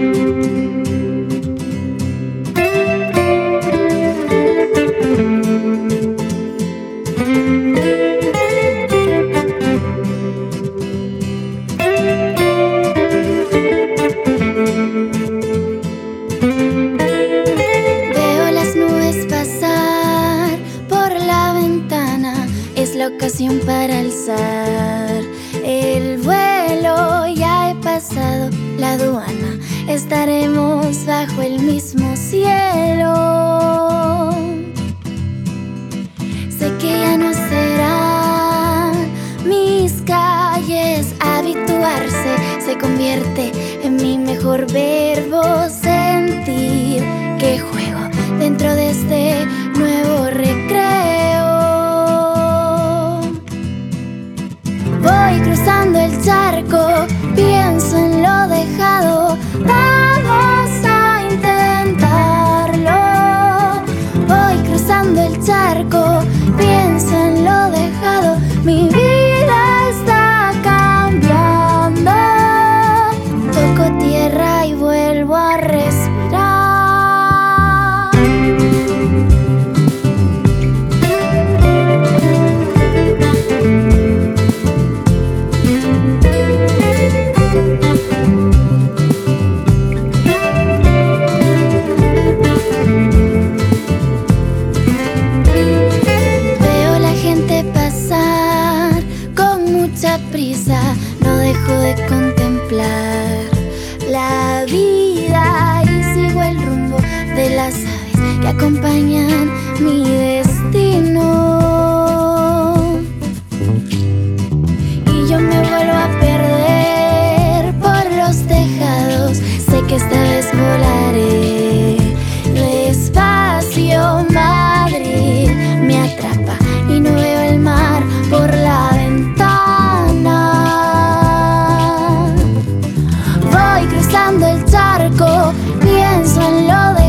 Veo las nubes pasar por la ventana, es la ocasión para alzar el vuelo. Ya he pasado la aduana, estaremos bajo el mismo cielo. Sé que ya no serán mis calles, habituarse se convierte en mi mejor verbo. Sentir que juego dentro de este nuevo recreo. Voy cruzando el charco, pienso en lo dejado. Vamos a intentarlo. Voy cruzando el charco, pienso en lo dejado. Mi vida está cambiando. Toco tierra y vuelvo a respirar. Veo la gente pasar con mucha prisa, no dejo de contemplar la vida y sigo el rumbo de las aves que acompañan mi destino. Y yo me vuelvo a perder por los tejados, sé que esta vez volaré despacio. Madrid me atrapa y no veo el mar por la ventana. Voy cruzando el charco, pienso en lo de